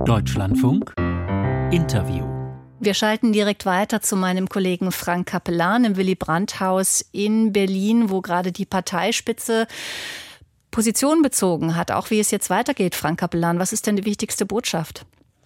Deutschlandfunk Interview. Wir schalten direkt weiter zu meinem Kollegen Frank Capellan im Willy-Brandt-Haus in Berlin, wo gerade die Parteispitze Position bezogen hat. Auch wie es jetzt weitergeht, Frank Capellan. Was ist denn die wichtigste Botschaft?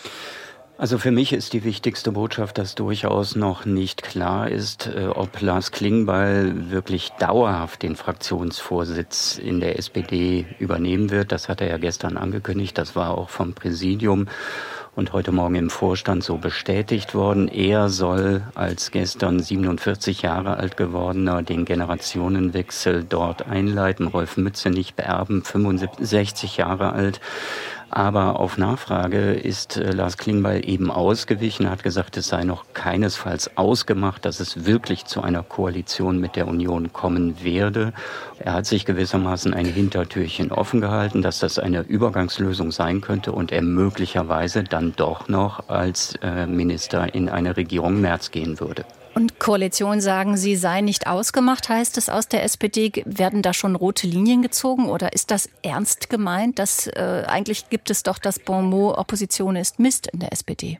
Also für mich ist die wichtigste Botschaft, dass durchaus noch nicht klar ist, ob Lars Klingbeil wirklich dauerhaft den Fraktionsvorsitz in der SPD übernehmen wird. Das hat er ja gestern angekündigt. Das war auch vom Präsidium und heute Morgen im Vorstand so bestätigt worden. Er soll als gestern 47 Jahre alt gewordener den Generationenwechsel dort einleiten. Rolf Mützenich beerben, 65 Jahre alt. Aber auf Nachfrage ist Lars Klingbeil eben ausgewichen, hat gesagt, es sei noch keinesfalls ausgemacht, dass es wirklich zu einer Koalition mit der Union kommen werde. Er hat sich gewissermaßen ein Hintertürchen offen gehalten, dass das eine Übergangslösung sein könnte und er möglicherweise dann doch noch als Minister in eine Regierung Merz gehen würde. Und Koalition, sagen Sie, sei nicht ausgemacht, heißt es aus der SPD. Werden da schon rote Linien gezogen oder ist das ernst gemeint? Eigentlich gibt es doch das Bon mot, Opposition ist Mist in der SPD.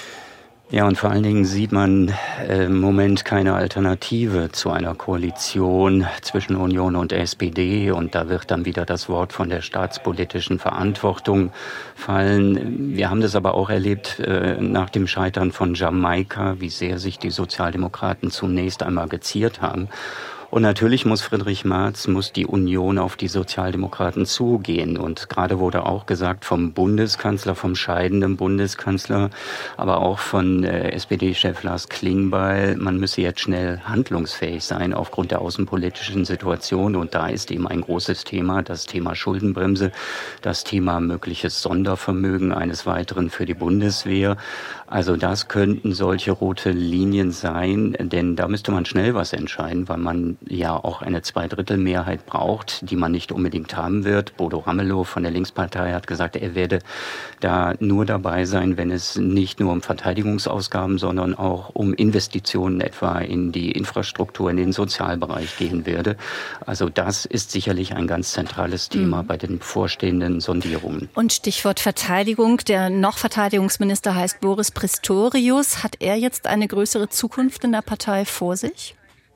Ja, und vor allen Dingen sieht man im Moment keine Alternative zu einer Koalition zwischen Union und SPD. Und da wird dann wieder das Wort von der staatspolitischen Verantwortung fallen. Wir haben das aber auch erlebt nach dem Scheitern von Jamaika, wie sehr sich die Sozialdemokraten zunächst einmal geziert haben. Und natürlich muss Friedrich Merz, muss die Union auf die Sozialdemokraten zugehen. Und gerade wurde auch gesagt vom Bundeskanzler, vom scheidenden Bundeskanzler, aber auch von SPD-Chef Lars Klingbeil, man müsse jetzt schnell handlungsfähig sein aufgrund der außenpolitischen Situation. Und da ist eben ein großes Thema, das Thema Schuldenbremse, das Thema mögliches Sondervermögen eines Weiteren für die Bundeswehr. Also das könnten solche rote Linien sein, denn da müsste man schnell was entscheiden, weil man ja auch eine Zweidrittelmehrheit braucht, die man nicht unbedingt haben wird. Bodo Ramelow von der Linkspartei hat gesagt, er werde da nur dabei sein, wenn es nicht nur um Verteidigungsausgaben, sondern auch um Investitionen etwa in die Infrastruktur, in den Sozialbereich gehen werde. Also das ist sicherlich ein ganz zentrales Thema bei den bevorstehenden Sondierungen. Und Stichwort Verteidigung. Der noch Verteidigungsminister heißt Boris Pistorius. Hat er jetzt eine größere Zukunft in der Partei vor sich?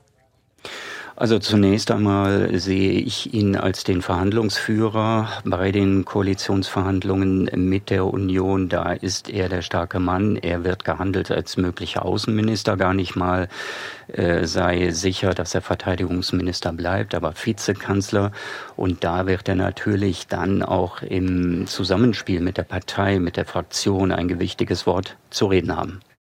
Also zunächst einmal sehe ich ihn als den Verhandlungsführer bei den Koalitionsverhandlungen mit der Union. Da ist er der starke Mann. Er wird gehandelt als möglicher Außenminister, gar nicht mal sei sicher, dass er Verteidigungsminister bleibt, aber Vizekanzler. Und da wird er natürlich dann auch im Zusammenspiel mit der Partei, mit der Fraktion ein gewichtiges Wort zu reden haben.